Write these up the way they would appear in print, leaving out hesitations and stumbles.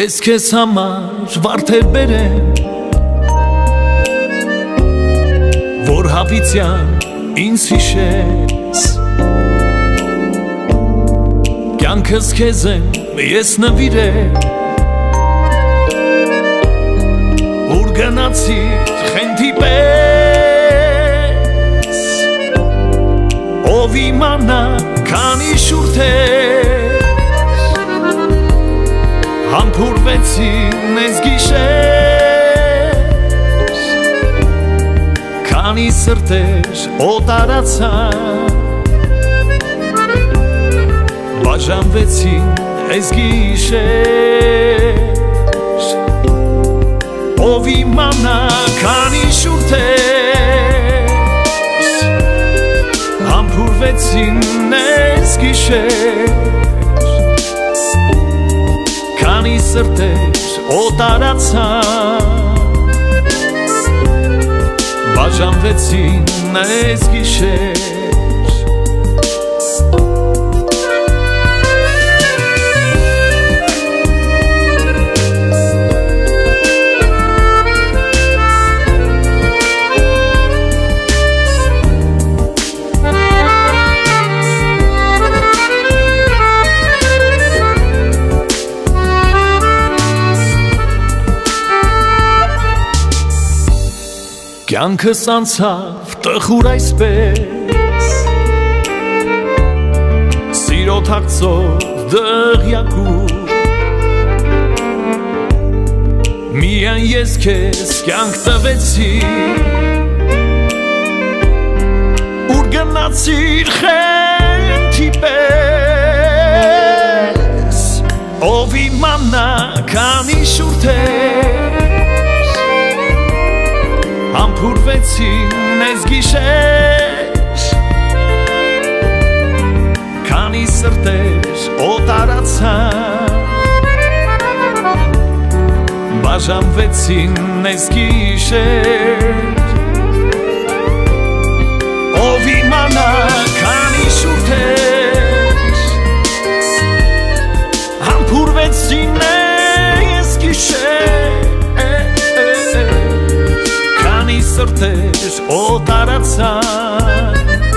Ես քեզ համար վարդեր բերեմ, որ հավիտյան ինձ հիշես, կյանքս քեզ եմ ես նվիրել, ուր գնացիր խենթի պես, ով իմանա քանի շուրջ ես, համբուրվեցին ես գիշեր, քանի սրտեր օտարացան, բաժանվեցին ես գիշեր, ով իմանա քանի շուրջ ես, համբուրվեցին ես գիշեր, քանի սրտեր օտարացան, բաժանվեցին ես գիշեր. Կյանքս անցավ տխուր այսպես, սիրո թաքծով դղյակում, միայն ես քեզ կյանք տվեցի, ուր գնացիր խենթի պես, ով իմանա քանի շուրջ համբուրվեցին ես գիշեր, քանի սրտեր օտարացան, բաժանվեցին ես գիշեր, ով իմանա քանի շուրջ ես, համբուրվեցին ես գիշեր, սրտեր օտարացան,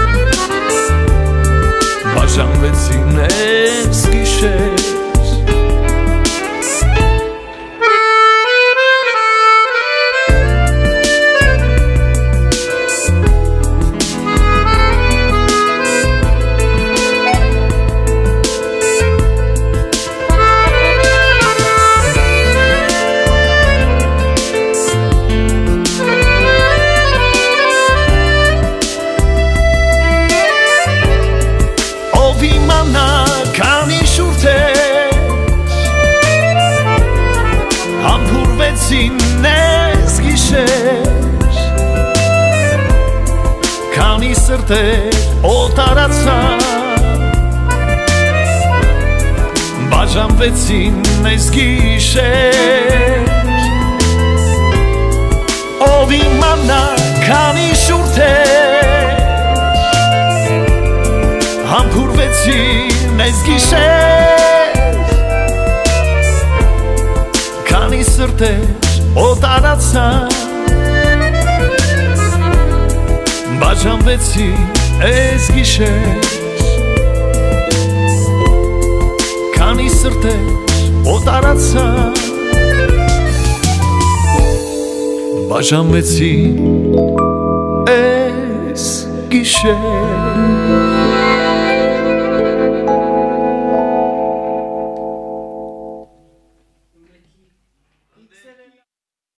բաժանվեցին ես գիշեր. Համբուրվեցին ես գիշեր, քանի սրտեր օտարացան, բաժանվեցին ես գիշեր, ով իմանա քանի շուրջ ես, համբուրվեցին ես գիշեր, քանի սրտեր օտարացան, բաժանվեցին ես գիշեր, քանի սրտեր օտարացան, բաժանվեցին ես գիշեր.